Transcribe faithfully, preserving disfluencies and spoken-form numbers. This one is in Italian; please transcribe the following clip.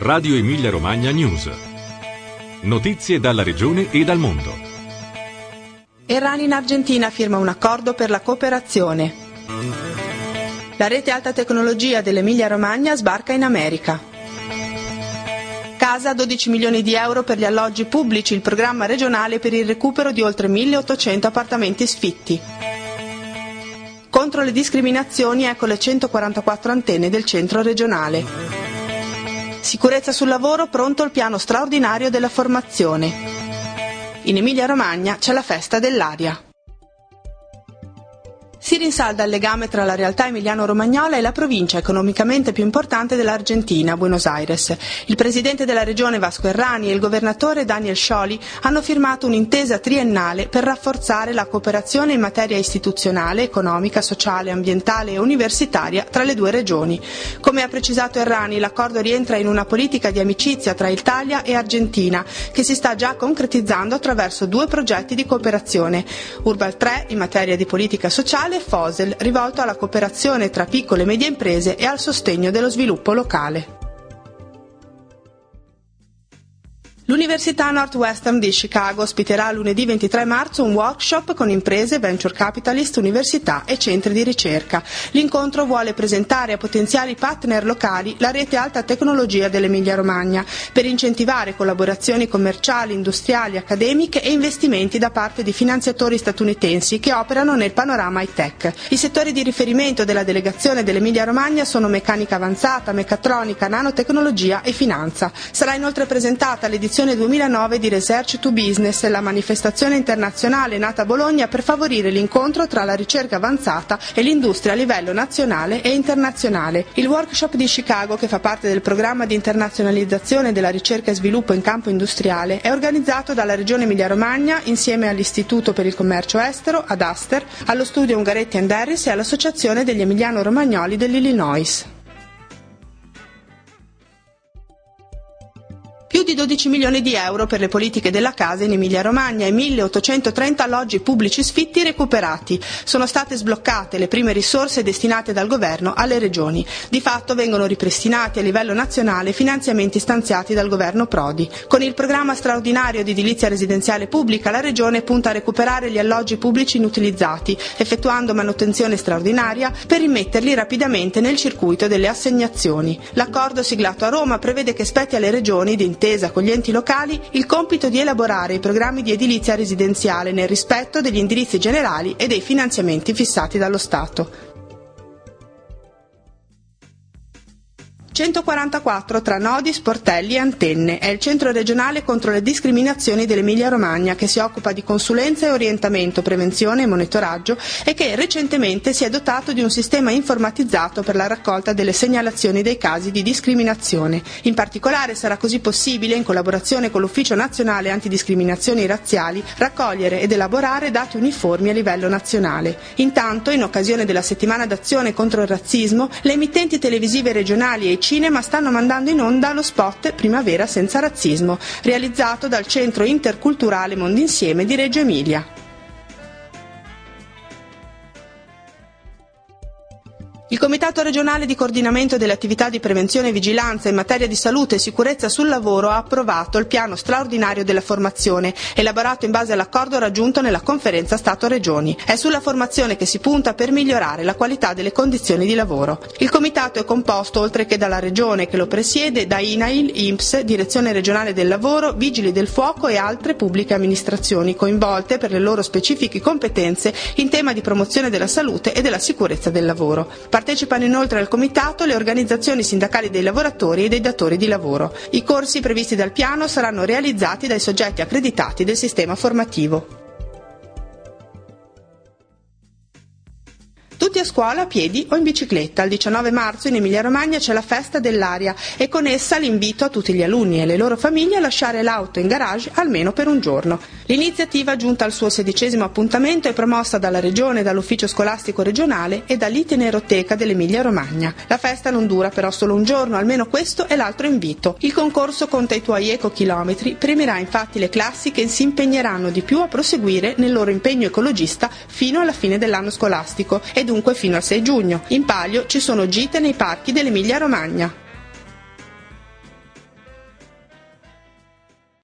Radio Emilia Romagna News. Notizie dalla regione e dal mondo. Errani in Argentina firma un accordo per la cooperazione. La rete alta tecnologia dell'Emilia Romagna sbarca in America. Casa dodici milioni di euro per gli alloggi pubblici, il programma regionale per il recupero di oltre milleottocento appartamenti sfitti. Contro le discriminazioni, ecco le centoquarantaquattro antenne del centro regionale. Sicurezza sul lavoro, pronto il piano straordinario della formazione. In Emilia Romagna c'è la festa dell'aria. Si rinsalda il legame tra la realtà emiliano-romagnola e la provincia economicamente più importante dell'Argentina, Buenos Aires. Il presidente della regione Vasco Errani e il governatore Daniel Scioli hanno firmato un'intesa triennale per rafforzare la cooperazione in materia istituzionale, economica, sociale, ambientale e universitaria tra le due regioni. Come ha precisato Errani, l'accordo rientra in una politica di amicizia tra Italia e Argentina che si sta già concretizzando attraverso due progetti di cooperazione. Urbal tre in materia di politica sociale, Fosel, rivolto alla cooperazione tra piccole e medie imprese e al sostegno dello sviluppo locale. L'Università Northwestern di Chicago ospiterà lunedì ventitré marzo un workshop con imprese, venture capitalist, università e centri di ricerca. L'incontro vuole presentare a potenziali partner locali la rete alta tecnologia dell'Emilia Romagna per incentivare collaborazioni commerciali, industriali, accademiche e investimenti da parte di finanziatori statunitensi che operano nel panorama high-tech. I settori di riferimento della delegazione dell'Emilia Romagna sono meccanica avanzata, meccatronica, nanotecnologia e finanza. Sarà inoltre presentata l'edizione duemilanove di Research to Business, la manifestazione internazionale nata a Bologna per favorire l'incontro tra la ricerca avanzata e l'industria a livello nazionale e internazionale. Il workshop di Chicago, che fa parte del programma di internazionalizzazione della ricerca e sviluppo in campo industriale, è organizzato dalla Regione Emilia-Romagna insieme all'Istituto per il Commercio Estero, ad Aster, allo studio Ungaretti and Harris e all'Associazione degli Emiliano-Romagnoli dell'Illinois. Più di dodici milioni di euro per le politiche della casa in Emilia-Romagna e milleottocentotrenta alloggi pubblici sfitti recuperati. Sono state sbloccate le prime risorse destinate dal governo alle regioni. Di fatto vengono ripristinati a livello nazionale finanziamenti stanziati dal governo Prodi. Con il programma straordinario di edilizia residenziale pubblica la regione punta a recuperare gli alloggi pubblici inutilizzati, effettuando manutenzione straordinaria per rimetterli rapidamente nel circuito delle assegnazioni. L'accordo siglato a Roma prevede che spetti alle regioni di intesa con gli enti locali il compito di elaborare i programmi di edilizia residenziale nel rispetto degli indirizzi generali e dei finanziamenti fissati dallo Stato. centoquarantaquattro tra nodi, sportelli e antenne. È il centro regionale contro le discriminazioni dell'Emilia Romagna che si occupa di consulenza e orientamento, prevenzione e monitoraggio e che recentemente si è dotato di un sistema informatizzato per la raccolta delle segnalazioni dei casi di discriminazione. In particolare sarà così possibile, in collaborazione con l'Ufficio Nazionale Antidiscriminazioni Razziali, raccogliere ed elaborare dati uniformi a livello nazionale. Intanto, in occasione della settimana d'azione contro il razzismo, le emittenti televisive regionali e i cinema stanno mandando in onda lo spot Primavera senza razzismo, realizzato dal Centro Interculturale Mondinsieme di Reggio Emilia. Il Comitato regionale di coordinamento delle attività di prevenzione e vigilanza in materia di salute e sicurezza sul lavoro ha approvato il piano straordinario della formazione, elaborato in base all'accordo raggiunto nella conferenza Stato-Regioni. È sulla formazione che si punta per migliorare la qualità delle condizioni di lavoro. Il Comitato è composto, oltre che dalla Regione che lo presiede, da I N A I L, I N P S, Direzione Regionale del Lavoro, Vigili del Fuoco e altre pubbliche amministrazioni coinvolte per le loro specifiche competenze in tema di promozione della salute e della sicurezza del lavoro. Partecipano inoltre al comitato le organizzazioni sindacali dei lavoratori e dei datori di lavoro. I corsi previsti dal piano saranno realizzati dai soggetti accreditati del sistema formativo. Tutti a scuola, a piedi o in bicicletta. Il diciannove marzo in Emilia-Romagna c'è la festa dell'aria e con essa l'invito a tutti gli alunni e le loro famiglie a lasciare l'auto in garage almeno per un giorno. L'iniziativa, giunta al suo sedicesimo appuntamento, è promossa dalla Regione, dall'Ufficio Scolastico Regionale e dall'Itineroteca dell'Emilia-Romagna. La festa non dura però solo un giorno, almeno questo è l'altro invito. Il concorso Conta i tuoi ecochilometri premierà infatti le classi che si impegneranno di più a proseguire nel loro impegno ecologista fino alla fine dell'anno scolastico e dunque fino al sei giugno. In palio ci sono gite nei parchi dell'Emilia Romagna.